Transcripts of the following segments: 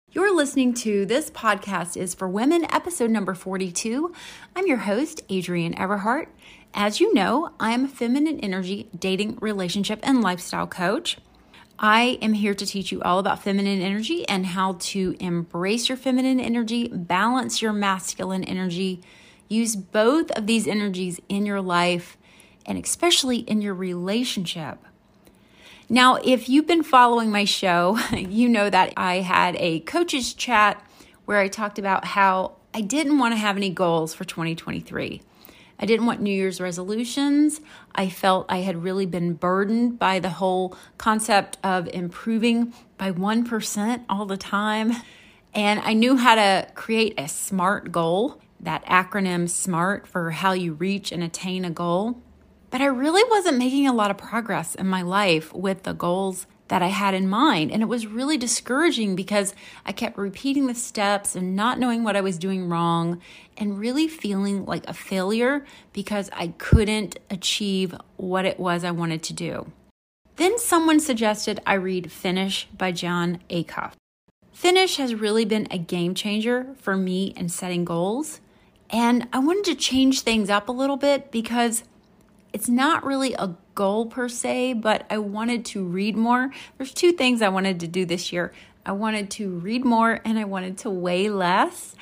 You're listening to This Podcast is for Women, episode number 42. I'm your host, Adrienne Everhart. As you know, I am a feminine energy, dating, relationship, and lifestyle coach. I am here to teach you all about feminine energy and how to embrace your feminine energy, balance your masculine energy, use both of these energies in your life, and especially in your relationship. Now, if you've been following my show, you know that I had a coaches chat where I talked about how I didn't want to have any goals for 2023. I didn't want New Year's resolutions. I felt I had really been burdened by the whole concept of improving by 1% all the time. And I knew how to create a SMART goal, that acronym SMART for how you reach and attain a goal. But I really wasn't making a lot of progress in my life with the goals that I had in mind. And it was really discouraging because I kept repeating the steps and not knowing what I was doing wrong and really feeling like a failure because I couldn't achieve what it was I wanted to do. Then someone suggested I read Finish by Jon Acuff. Finish has really been a game changer for me in setting goals. And I wanted to change things up a little bit because it's not really a goal per se, but I wanted to read more. There's two things I wanted to do this year. I wanted to read more and I wanted to weigh less.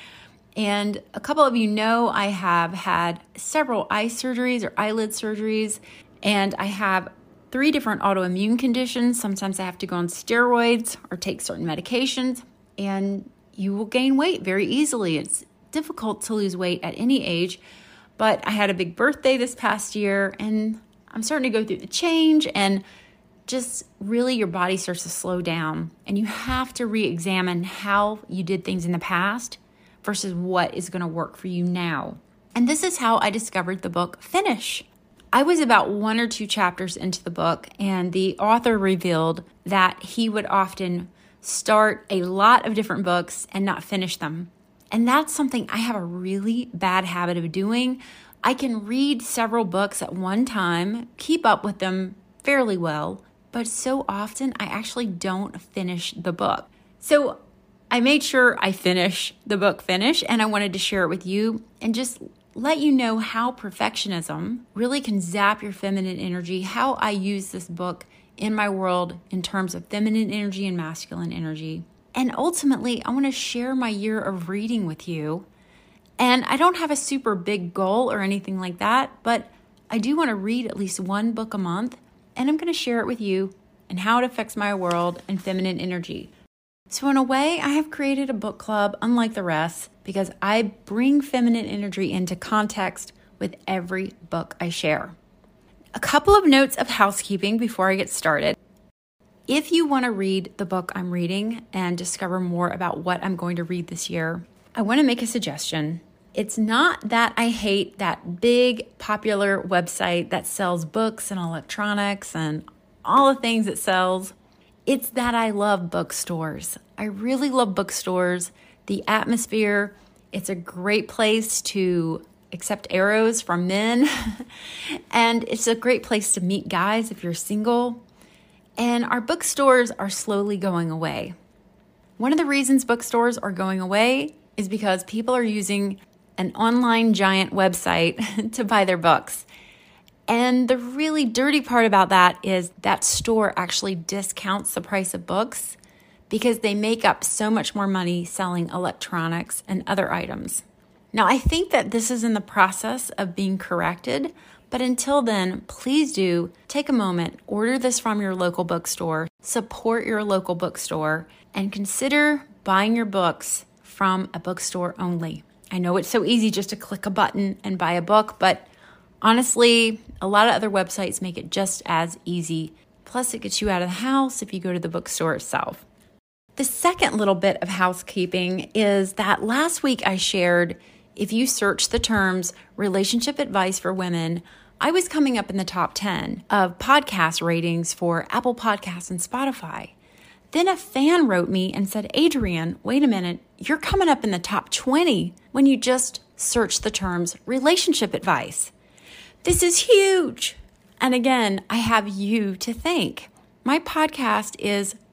And a couple of you know I have had several eye surgeries or eyelid surgeries, and I have 3 different autoimmune conditions. Sometimes I have to go on steroids or take certain medications, and you will gain weight very easily. It's difficult to lose weight at any age. But I had a big birthday this past year, and I'm starting to go through the change, and just really your body starts to slow down, and you have to re-examine how you did things in the past versus what is going to work for you now. And this is how I discovered the book Finish. I was about 1 or 2 chapters into the book, and the author revealed that he would often start a lot of different books and not finish them. And that's something I have a really bad habit of doing. I can read several books at one time, keep up with them fairly well, but so often I actually don't finish the book. So I made sure I finish the book Finish, and I wanted to share it with you and just let you know how perfectionism really can zap your feminine energy, how I use this book in my world in terms of feminine energy and masculine energy. And ultimately, I want to share my year of reading with you. And I don't have a super big goal or anything like that, but I do want to read at least 1 book a month. And I'm going to share it with you and how it affects my world and feminine energy. So in a way, I have created a book club unlike the rest because I bring feminine energy into context with every book I share. A couple of notes of housekeeping before I get started. If you want to read the book I'm reading and discover more about what I'm going to read this year, I want to make a suggestion. It's not that I hate that big popular website that sells books and electronics and all the things it sells. It's that I love bookstores. I really love bookstores. The atmosphere, it's a great place to accept arrows from men. And it's a great place to meet guys if you're single. And our bookstores are slowly going away. One of the reasons bookstores are going away is because people are using an online giant website to buy their books. And the really dirty part about that is that store actually discounts the price of books because they make up so much more money selling electronics and other items. Now, I think that this is in the process of being corrected. But until then, please do take a moment, order this from your local bookstore, support your local bookstore, and consider buying your books from a bookstore only. I know it's so easy just to click a button and buy a book, but honestly, a lot of other websites make it just as easy. Plus, it gets you out of the house if you go to the bookstore itself. The second little bit of housekeeping is that last week I shared, if you search the terms relationship advice for women, I was coming up in the top 10 of podcast ratings for Apple Podcasts and Spotify. Then a fan wrote me and said, Adrienne, wait a minute, you're coming up in the top 20 when you just search the terms relationship advice. This is huge. And again, I have you to thank. My podcast is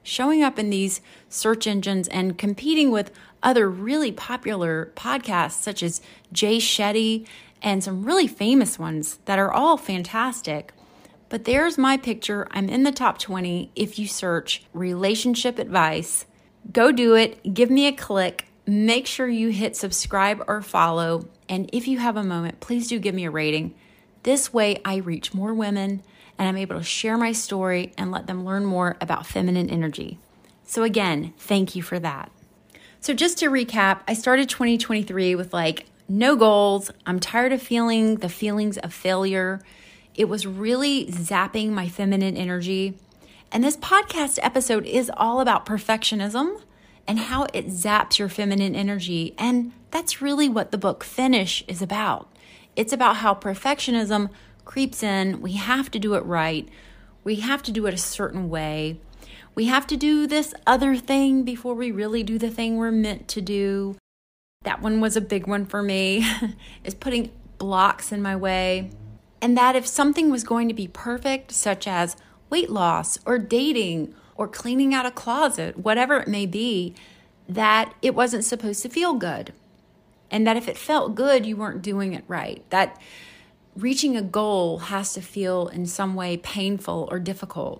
showing up in these search engines and competing with other really popular podcasts such as Jay Shetty and some really famous ones that are all fantastic. But there's my picture. I'm in the top 20 if you search relationship advice. Go do it. Give me a click. Make sure you hit subscribe or follow. And if you have a moment, please do give me a rating. This way I reach more women and I'm able to share my story and let them learn more about feminine energy. So again, thank you for that. So just to recap, I started 2023 with no goals. I'm tired of feeling the feelings of failure. It was really zapping my feminine energy. And this podcast episode is all about perfectionism and how it zaps your feminine energy. And that's really what the book Finish is about. It's about how perfectionism creeps in. We have to do it right. We have to do it a certain way. We have to do this other thing before we really do the thing we're meant to do. That one was a big one for me, is putting blocks in my way. And that if something was going to be perfect, such as weight loss or dating or cleaning out a closet, whatever it may be, that it wasn't supposed to feel good. And that if it felt good, you weren't doing it right. That reaching a goal has to feel in some way painful or difficult.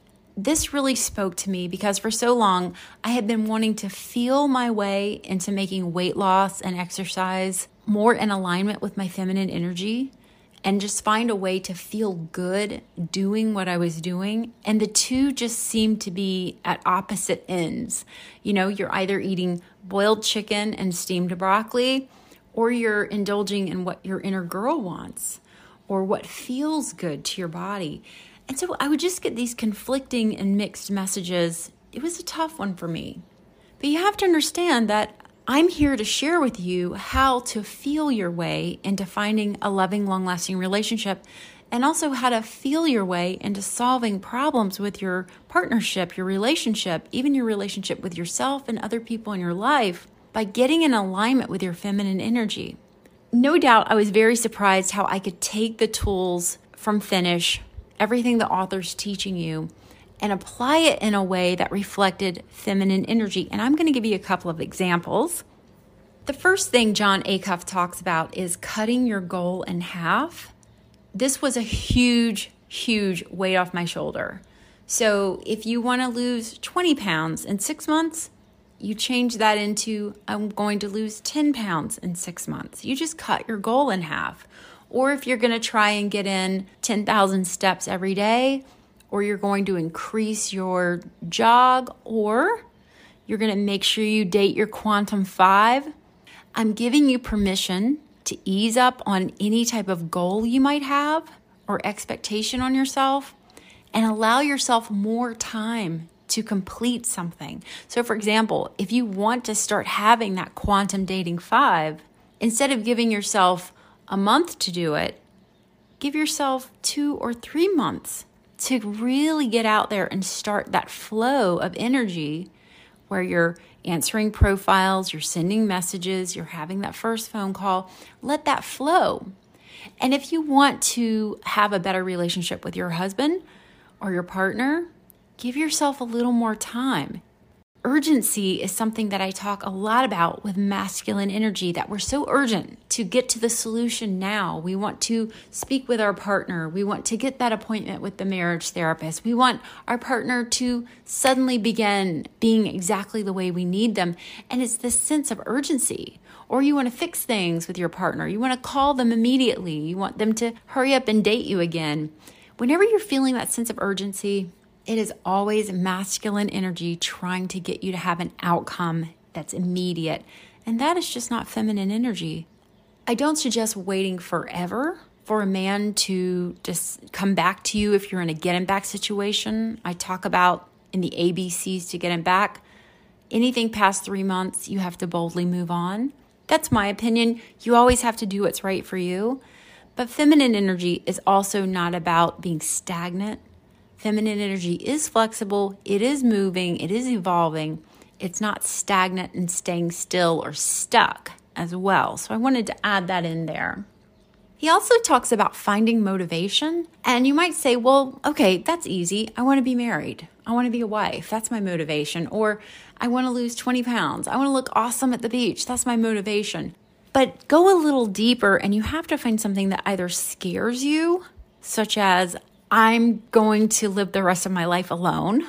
This really spoke to me because for so long, I had been wanting to feel my way into making weight loss and exercise more in alignment with my feminine energy and just find a way to feel good doing what I was doing. And the two just seemed to be at opposite ends. You're either eating boiled chicken and steamed broccoli, or you're indulging in what your inner girl wants or what feels good to your body. And so I would just get these conflicting and mixed messages. It was a tough one for me. But you have to understand that I'm here to share with you how to feel your way into finding a loving, long-lasting relationship, and also how to feel your way into solving problems with your partnership, your relationship, even your relationship with yourself and other people in your life by getting in alignment with your feminine energy. No doubt I was very surprised how I could take the tools from Finish, everything the author's teaching you, and apply it in a way that reflected feminine energy. And I'm going to give you a couple of examples. The first thing Jon Acuff talks about is cutting your goal in half. This was a huge, huge weight off my shoulder. So if you want to lose 20 pounds in 6 months, you change that into, I'm going to lose 10 pounds in 6 months. You just cut your goal in half. Or if you're going to try and get in 10,000 steps every day, or you're going to increase your jog, or you're going to make sure you date your Quantum 5, I'm giving you permission to ease up on any type of goal you might have or expectation on yourself and allow yourself more time to complete something. So for example, if you want to start having that Quantum Dating 5, instead of giving yourself a month to do it, give yourself 2 or 3 months to really get out there and start that flow of energy where you're answering profiles, you're sending messages, you're having that first phone call. Let that flow. And if you want to have a better relationship with your husband or your partner, give yourself a little more time. Urgency is something that I talk a lot about with masculine energy, that we're so urgent to get to the solution now. We want to speak with our partner. We want to get that appointment with the marriage therapist. We want our partner to suddenly begin being exactly the way we need them. And it's this sense of urgency. Or you want to fix things with your partner. You want to call them immediately. You want them to hurry up and date you again. Whenever you're feeling that sense of urgency, it is always masculine energy trying to get you to have an outcome that's immediate. And that is just not feminine energy. I don't suggest waiting forever for a man to just come back to you if you're in a get him back situation. I talk about in the ABCs to get him back. Anything past 3 months, you have to boldly move on. That's my opinion. You always have to do what's right for you. But feminine energy is also not about being stagnant. Feminine energy is flexible, it is moving, it is evolving. It's not stagnant and staying still or stuck as well. So I wanted to add that in there. He also talks about finding motivation. And you might say, well, okay, that's easy. I want to be married. I want to be a wife. That's my motivation. Or I want to lose 20 pounds. I want to look awesome at the beach. That's my motivation. But go a little deeper, and you have to find something that either scares you, such as I'm going to live the rest of my life alone,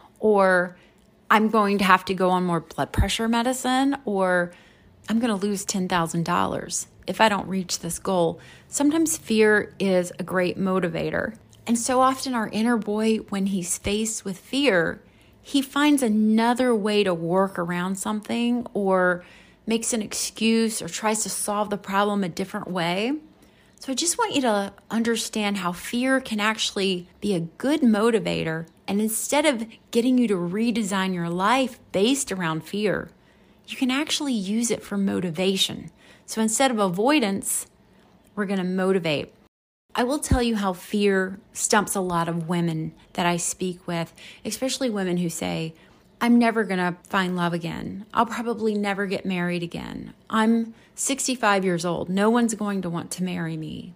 or I'm going to have to go on more blood pressure medicine, or I'm going to lose $10,000 if I don't reach this goal. Sometimes fear is a great motivator. And so often our inner boy, when he's faced with fear, he finds another way to work around something or makes an excuse or tries to solve the problem a different way. So I just want you to understand how fear can actually be a good motivator. And instead of getting you to redesign your life based around fear, you can actually use it for motivation. So instead of avoidance, we're going to motivate. I will tell you how fear stumps a lot of women that I speak with, especially women who say, I'm never going to find love again. I'll probably never get married again. I'm 65 years old. No one's going to want to marry me.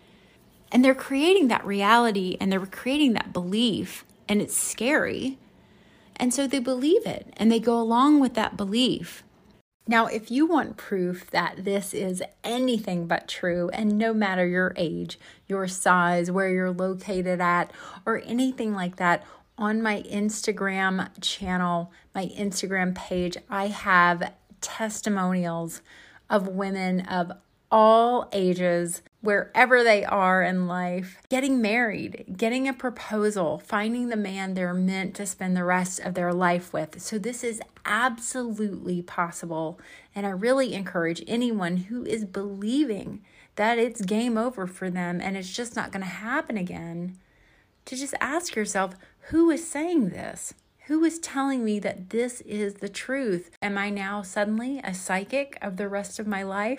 And they're creating that reality and they're creating that belief, and it's scary. And so they believe it and they go along with that belief. Now, if you want proof that this is anything but true, and no matter your age, your size, where you're located at, or anything like that, on my Instagram channel, my Instagram page, I have testimonials of women of all ages, wherever they are in life, getting married, getting a proposal, finding the man they're meant to spend the rest of their life with. So this is absolutely possible. And I really encourage anyone who is believing that it's game over for them and it's just not going to happen again to just ask yourself, who is saying this? Who is telling me that this is the truth? Am I now suddenly a psychic of the rest of my life?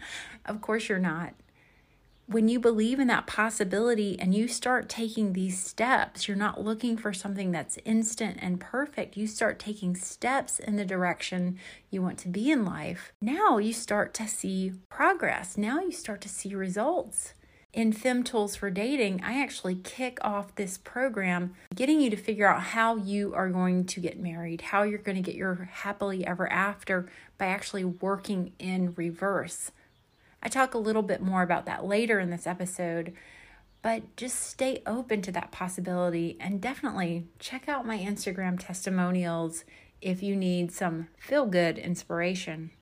Of course you're not. When you believe in that possibility and you start taking these steps, you're not looking for something that's instant and perfect. You start taking steps in the direction you want to be in life. Now you start to see progress. Now you start to see results. In Fem Tools for Dating, I actually kick off this program getting you to figure out how you are going to get married, how you're going to get your happily ever after by actually working in reverse. I talk a little bit more about that later in this episode, but just stay open to that possibility and definitely check out my Instagram testimonials if you need some feel-good inspiration.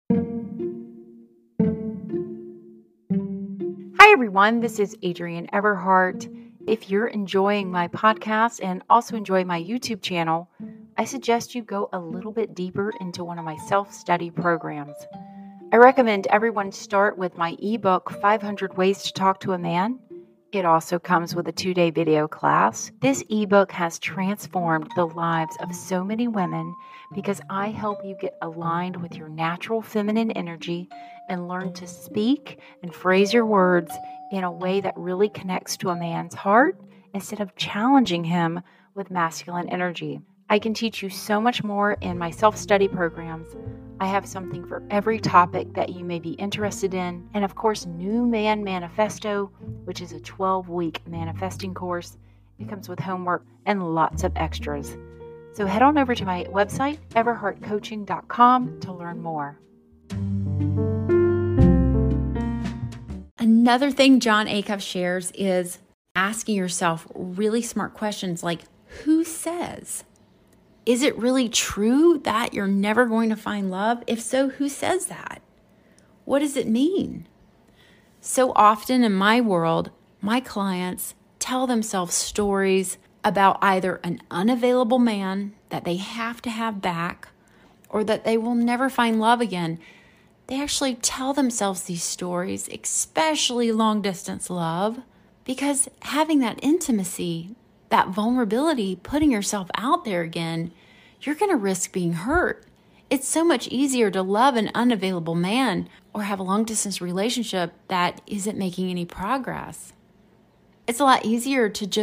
Hi everyone, this is Adrienne Everhart. If you're enjoying my podcast and also enjoy my YouTube channel, I suggest you go a little bit deeper into one of my self-study programs. I recommend everyone start with my ebook, 500 Ways to Talk to a Man. It also comes with a 2-day video class. This ebook has transformed the lives of so many women because I help you get aligned with your natural feminine energy and learn to speak and phrase your words in a way that really connects to a man's heart instead of challenging him with masculine energy. I can teach you so much more in my self-study programs. I have something for every topic that you may be interested in. And of course, New Man Manifesto, which is a 12-week manifesting course. It comes with homework and lots of extras. So head on over to my website, everhartcoaching.com, to learn more. Another thing Jon Acuff shares is asking yourself really smart questions like, who says? Is it really true that you're never going to find love? If so, who says that? What does it mean? So often in my world, my clients tell themselves stories about either an unavailable man that they have to have back or that they will never find love again. They actually tell themselves these stories, especially long-distance love, because having that intimacy, that vulnerability, putting yourself out there again, you're going to risk being hurt. It's so much easier to love an unavailable man or have a long-distance relationship that isn't making any progress. It's a lot easier to just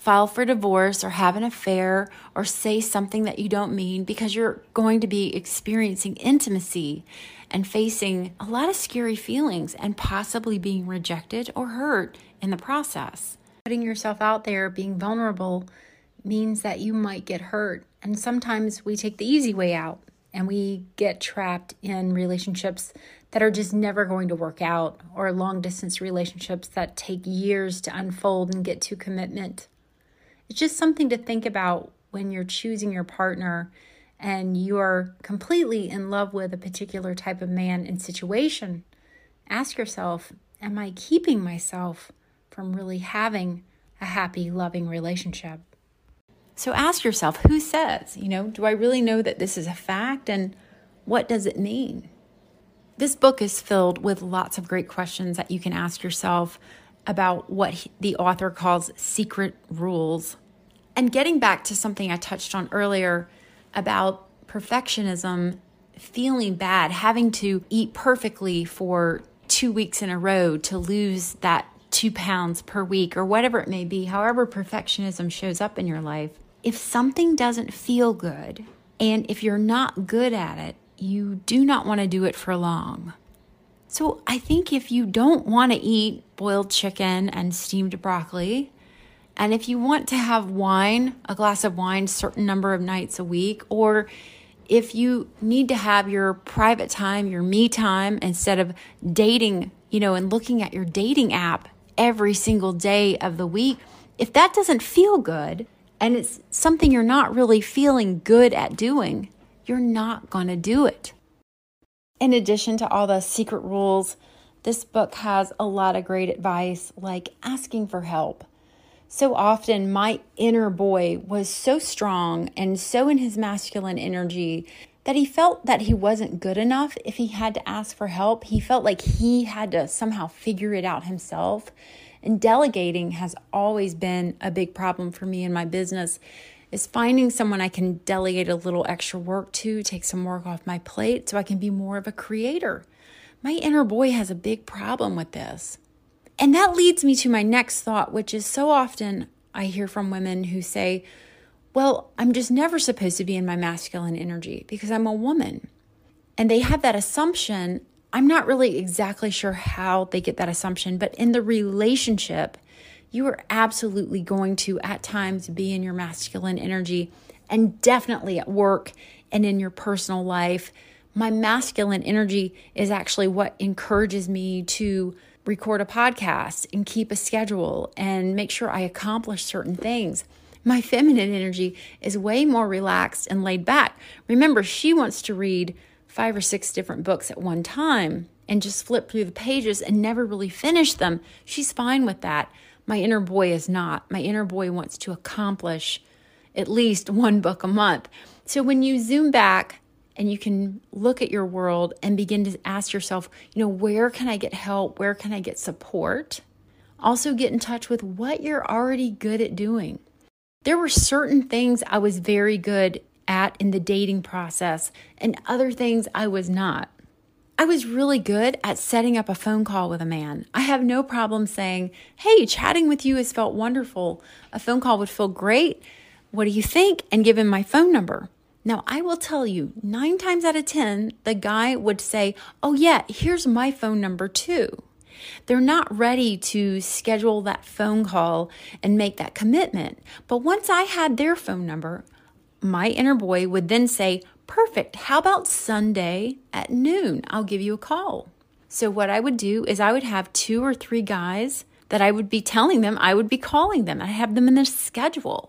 file for divorce or have an affair or say something that you don't mean, because you're going to be experiencing intimacy and facing a lot of scary feelings and possibly being rejected or hurt in the process. Putting yourself out there, being vulnerable, means that you might get hurt. And sometimes we take the easy way out and we get trapped in relationships that are just never going to work out, or long distance relationships that take years to unfold and get to commitment. It's just something to think about when you're choosing your partner and you are completely in love with a particular type of man and situation. Ask yourself, am I keeping myself from really having a happy, loving relationship? So ask yourself, who says, do I really know that this is a fact, and what does it mean? This book is filled with lots of great questions that you can ask yourself about what the author calls secret rules. And getting back to something I touched on earlier about perfectionism, feeling bad, having to eat perfectly for 2 weeks in a row to lose that 2 pounds per week, or whatever it may be, however perfectionism shows up in your life. If something doesn't feel good, and if you're not good at it, you do not want to do it for long. So I think if you don't want to eat boiled chicken and steamed broccoli, and if you want to have wine, a glass of wine, certain number of nights a week, or if you need to have your private time, your me time, instead of dating, and looking at your dating app every single day of the week, if that doesn't feel good, and it's something you're not really feeling good at doing, you're not going to do it. In addition to all the secret rules, this book has a lot of great advice, like asking for help. So often my inner boy was so strong and so in his masculine energy that he felt that he wasn't good enough if he had to ask for help. He felt like he had to somehow figure it out himself. And delegating has always been a big problem for me in my business, is finding someone I can delegate a little extra work to, take some work off my plate so I can be more of a creator. My inner boy has a big problem with this. And that leads me to my next thought, which is so often I hear from women who say, well, I'm just never supposed to be in my masculine energy because I'm a woman. And they have that assumption. I'm not really exactly sure how they get that assumption, but in the relationship, you are absolutely going to, at times, be in your masculine energy, and definitely at work and in your personal life. My masculine energy is actually what encourages me to record a podcast and keep a schedule and make sure I accomplish certain things. My feminine energy is way more relaxed and laid back. Remember, she wants to read 5 or 6 different books at one time and just flip through the pages and never really finish them. She's fine with that. My inner boy is not. My inner boy wants to accomplish at least 1 book a month. So when you zoom back and you can look at your world and begin to ask yourself, where can I get help? Where can I get support? Also get in touch with what you're already good at doing. There were certain things I was very good at in the dating process and other things I was not. I was really good at setting up a phone call with a man. I have no problem saying, hey, chatting with you has felt wonderful. A phone call would feel great. What do you think? And give him my phone number. Now, I will tell you, 9 times out of 10, the guy would say, oh yeah, here's my phone number too. They're not ready to schedule that phone call and make that commitment. But once I had their phone number, my inner boy would then say, perfect, how about Sunday at noon? I'll give you a call. So what I would do is I would have 2 or 3 guys that I would be telling them I would be calling them. I have them in a schedule.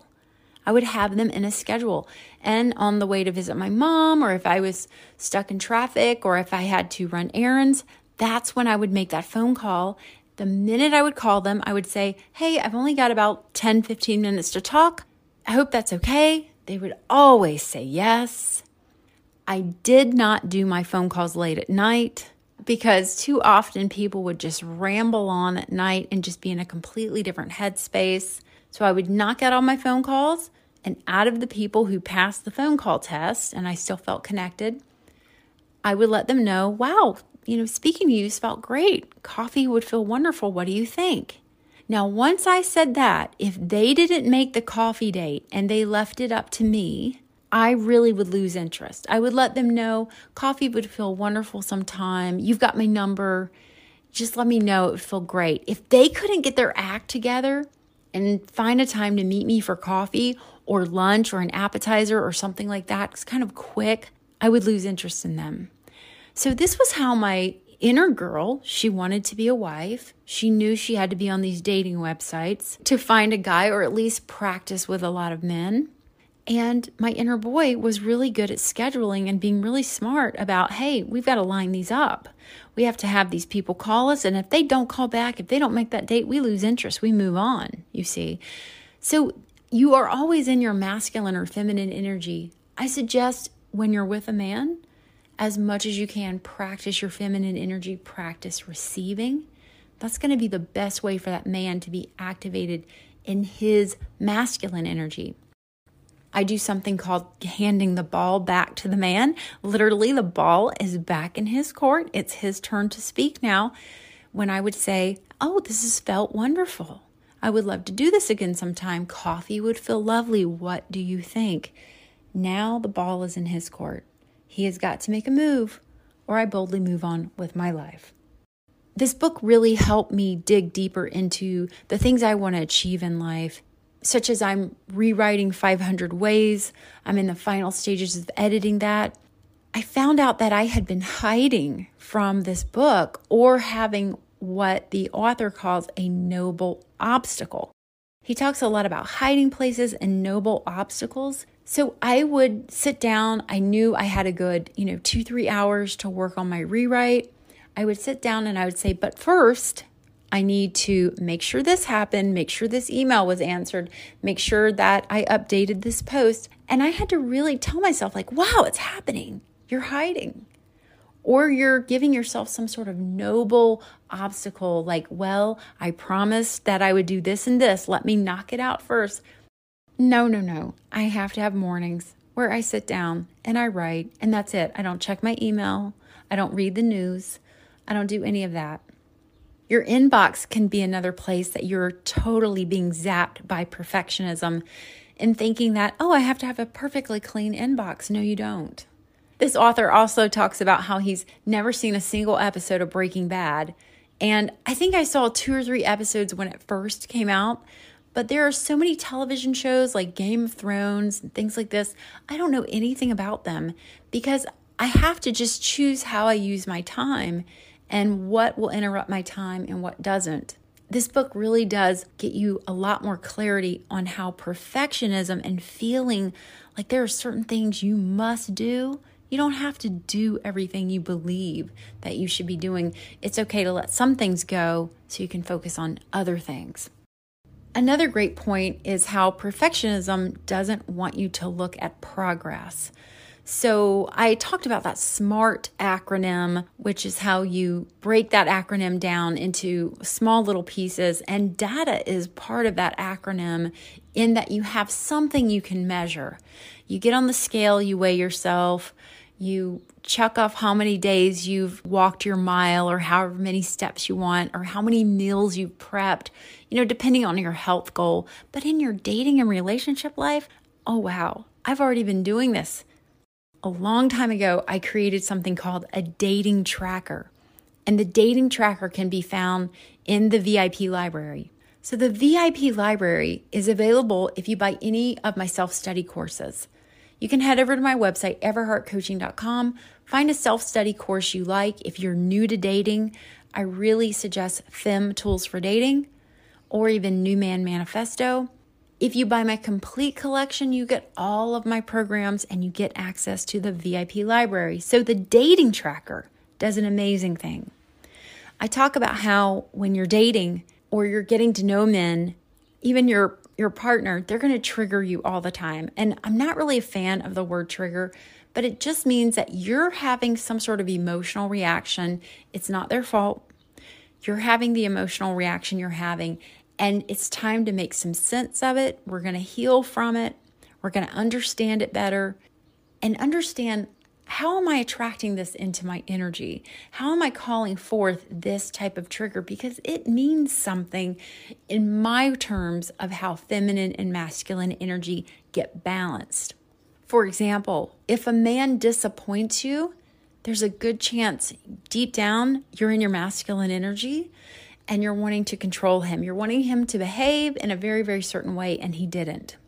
And on the way to visit my mom, or if I was stuck in traffic, or if I had to run errands, that's when I would make that phone call. The minute I would call them, I would say, hey, I've only got about 10, 15 minutes to talk. I hope that's okay. They would always say yes. I did not do my phone calls late at night because too often people would just ramble on at night and just be in a completely different headspace. So I would knock out all my phone calls, and out of the people who passed the phone call test and I still felt connected, I would let them know, wow, speaking to you felt great. Coffee would feel wonderful. What do you think? Now, once I said that, if they didn't make the coffee date and they left it up to me, I really would lose interest. I would let them know coffee would feel wonderful sometime. You've got my number. Just let me know. It would feel great. If they couldn't get their act together and find a time to meet me for coffee or lunch or an appetizer or something like that, it's kind of quick, I would lose interest in them. So this was how my inner girl, she wanted to be a wife. She knew she had to be on these dating websites to find a guy or at least practice with a lot of men. And my inner boy was really good at scheduling and being really smart about, hey, we've got to line these up. We have to have these people call us. And if they don't call back, if they don't make that date, we lose interest. We move on, you see. So you are always in your masculine or feminine energy. I suggest when you're with a man, as much as you can, practice your feminine energy, practice receiving. That's going to be the best way for that man to be activated in his masculine energy. I do something called handing the ball back to the man. Literally, the ball is back in his court. It's his turn to speak now. When I would say, oh, this has felt wonderful. I would love to do this again sometime. Coffee would feel lovely. What do you think? Now the ball is in his court. He has got to make a move, or I boldly move on with my life. This book really helped me dig deeper into the things I want to achieve in life, such as I'm rewriting 500 Ways. I'm in the final stages of editing that. I found out that I had been hiding from this book or having what the author calls a noble obstacle. He talks a lot about hiding places and noble obstacles. So I would sit down. I knew I had a good, 2-3 hours to work on my rewrite. I would sit down and I would say, but first, I need to make sure this happened, make sure this email was answered, make sure that I updated this post. And I had to really tell myself wow, it's happening. You're hiding. Or you're giving yourself some sort of noble obstacle well, I promised that I would do this and this. Let me knock it out first. No. I have to have mornings where I sit down and I write, and that's it. I don't check my email. I don't read the news. I don't do any of that. Your inbox can be another place that you're totally being zapped by perfectionism and thinking that, I have to have a perfectly clean inbox. No, you don't. This author also talks about how he's never seen a single episode of Breaking Bad. And I think I saw 2 or 3 episodes when it first came out. But there are so many television shows like Game of Thrones and things like this. I don't know anything about them because I have to just choose how I use my time and what will interrupt my time and what doesn't. This book really does get you a lot more clarity on how perfectionism and feeling like there are certain things you must do. You don't have to do everything you believe that you should be doing. It's okay to let some things go so you can focus on other things. Another great point is how perfectionism doesn't want you to look at progress. So I talked about that SMART acronym, which is how you break that acronym down into small little pieces. And data is part of that acronym in that you have something you can measure. You get on the scale, you weigh yourself, you check off how many days you've walked your mile or however many steps you want or how many meals you've prepped, depending on your health goal. But in your dating and relationship life, oh wow, I've already been doing this. A long time ago, I created something called a dating tracker. And the dating tracker can be found in the VIP library. So the VIP library is available if you buy any of my self-study courses. You can head over to my website, everhartcoaching.com, find a self-study course you like. If you're new to dating, I really suggest Femme Tools for Dating or even New Man Manifesto. If you buy my complete collection, you get all of my programs and you get access to the VIP library. So the dating tracker does an amazing thing. I talk about how when you're dating or you're getting to know men, even your partner, they're going to trigger you all the time. And I'm not really a fan of the word trigger, but it just means that you're having some sort of emotional reaction. It's not their fault. You're having the emotional reaction you're having, and it's time to make some sense of it. We're going to heal from it. We're going to understand it better and understand how am I attracting this into my energy? How am I calling forth this type of trigger? Because it means something in my terms of how feminine and masculine energy get balanced. For example, if a man disappoints you, there's a good chance deep down you're in your masculine energy and you're wanting to control him. You're wanting him to behave in a very, very certain way, and he didn't.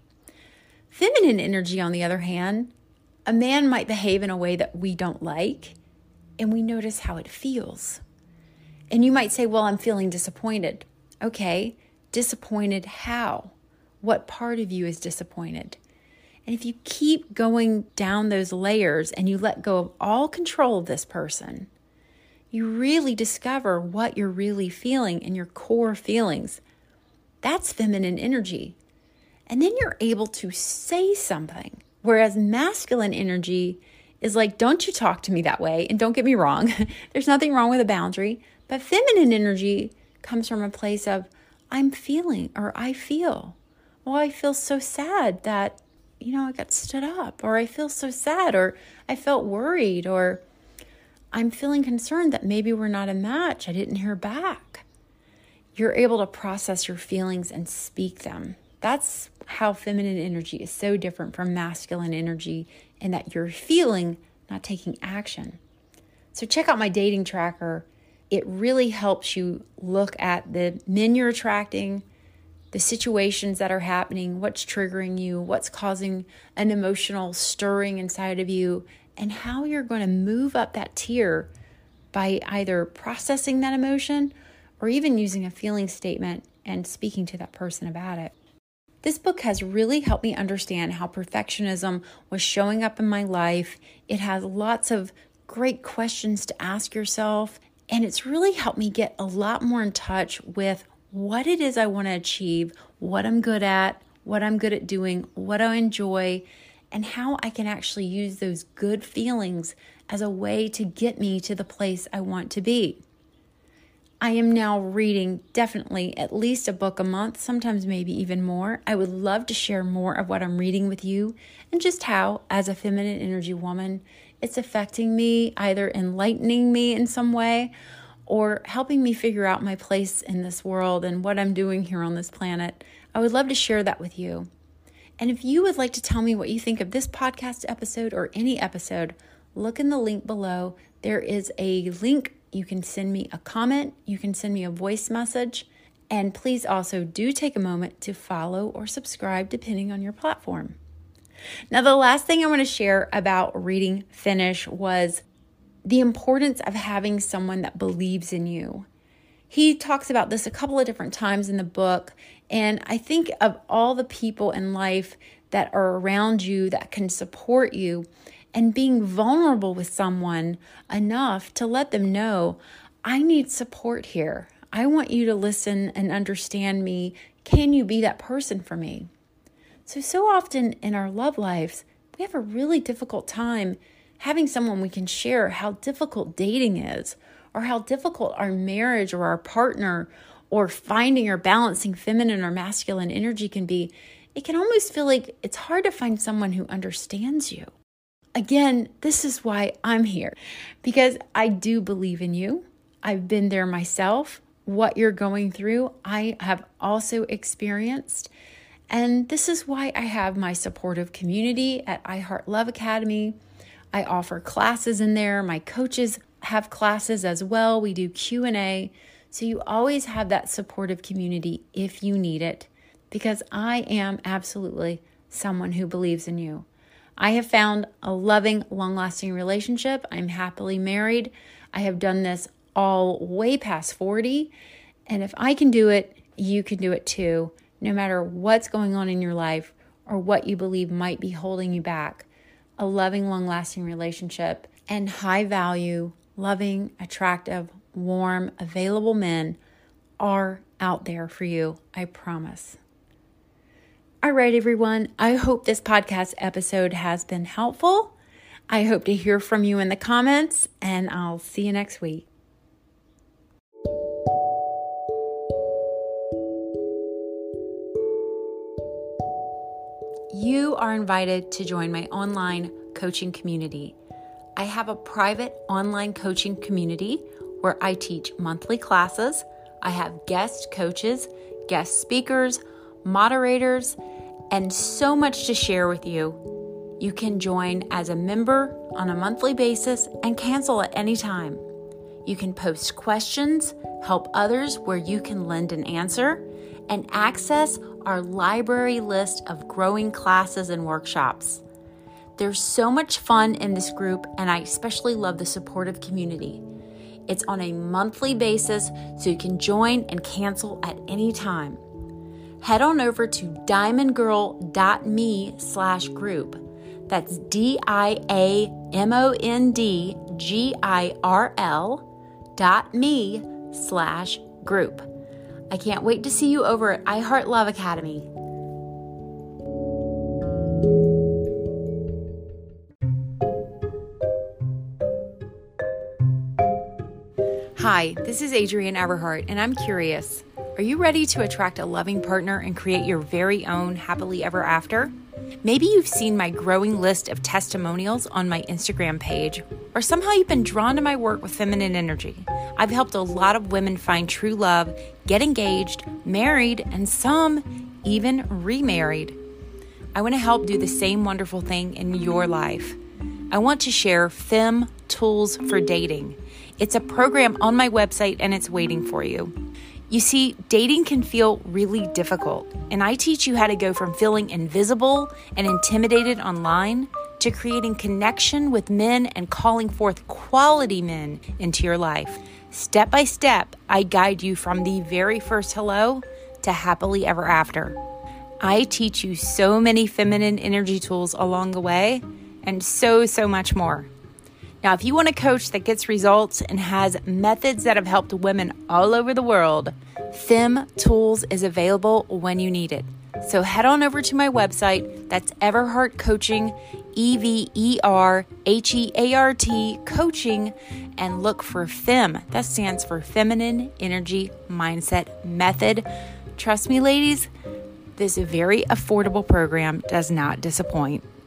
Feminine energy, on the other hand, a man might behave in a way that we don't like, and we notice how it feels. And you might say, well, I'm feeling disappointed. Okay, disappointed how? What part of you is disappointed? And if you keep going down those layers and you let go of all control of this person, you really discover what you're really feeling and your core feelings. That's feminine energy. And then you're able to say something. Whereas masculine energy is like, don't you talk to me that way. And don't get me wrong, there's nothing wrong with a boundary. But feminine energy comes from a place of, I'm feeling, or I feel. Well, I feel so sad that, I got stood up, or I feel so sad, or I felt worried, or I'm feeling concerned that maybe we're not a match. I didn't hear back. You're able to process your feelings and speak them. That's how feminine energy is so different from masculine energy, in that you're feeling, not taking action. So check out my dating tracker. It really helps you look at the men you're attracting, the situations that are happening, what's triggering you, what's causing an emotional stirring inside of you, and how you're going to move up that tier by either processing that emotion or even using a feeling statement and speaking to that person about it. This book has really helped me understand how perfectionism was showing up in my life. It has lots of great questions to ask yourself, and it's really helped me get a lot more in touch with what it is I want to achieve, what I'm good at doing, what I enjoy, and how I can actually use those good feelings as a way to get me to the place I want to be. I am now reading definitely at least a book a month, sometimes maybe even more. I would love to share more of what I'm reading with you and just how, as a feminine energy woman, it's affecting me, either enlightening me in some way or helping me figure out my place in this world and what I'm doing here on this planet. I would love to share that with you. And if you would like to tell me what you think of this podcast episode or any episode, look in the link below. There is a link. You can send me a comment. You can send me a voice message. And please also do take a moment to follow or subscribe depending on your platform. Now, the last thing I want to share about reading Finish was the importance of having someone that believes in you. He talks about this a couple of different times in the book, and I think of all the people in life that are around you that can support you, and being vulnerable with someone enough to let them know, I need support here. I want you to listen and understand me. Can you be that person for me? So often in our love lives, we have a really difficult time having someone we can share how difficult dating is, or how difficult our marriage or our partner or finding or balancing feminine or masculine energy can be. It can almost feel like it's hard to find someone who understands you. Again, this is why I'm here, because I do believe in you. I've been there myself. What you're going through, I have also experienced. And this is why I have my supportive community at iHeart Love Academy. I offer classes in there. My coaches have classes as well. We do Q&A. So you always have that supportive community if you need it, because I am absolutely someone who believes in you. I have found a loving, long-lasting relationship. I'm happily married. I have done this all way past 40. And if I can do it, you can do it too, no matter what's going on in your life or what you believe might be holding you back. A loving, long-lasting relationship and high-value, loving, attractive, warm, available men are out there for you, I promise. All right, everyone. I hope this podcast episode has been helpful. I hope to hear from you in the comments, and I'll see you next week. You are invited to join my online coaching community. I have a private online coaching community where I teach monthly classes. I have guest coaches, guest speakers, moderators, and so much to share with you. You can join as a member on a monthly basis and cancel at any time. You can post questions, help others where you can lend an answer, and access our library list of growing classes and workshops. There's so much fun in this group, and I especially love the supportive community. It's on a monthly basis, so you can join and cancel at any time. Head on over to diamondgirl.me/group. That's diamondgirl.me/group. I can't wait to see you over at iHeart Love Academy. Hi, this is Adrienne Everhart, and I'm curious. Are you ready to attract a loving partner and create your very own happily ever after? Maybe you've seen my growing list of testimonials on my Instagram page, or somehow you've been drawn to my work with feminine energy. I've helped a lot of women find true love, get engaged, married, and some even remarried. I want to help do the same wonderful thing in your life. I want to share Femme Tools for Dating. It's a program on my website and it's waiting for you. You see, dating can feel really difficult, and I teach you how to go from feeling invisible and intimidated online to creating connection with men and calling forth quality men into your life. Step by step, I guide you from the very first hello to happily ever after. I teach you so many feminine energy tools along the way, and so much more. Now, if you want a coach that gets results and has methods that have helped women all over the world, Femme Tools is available when you need it. So head on over to my website, that's Everhart Coaching, EVERHEART Coaching, and look for Femme. That stands for Feminine Energy Mindset Method. Trust me, ladies, this very affordable program does not disappoint.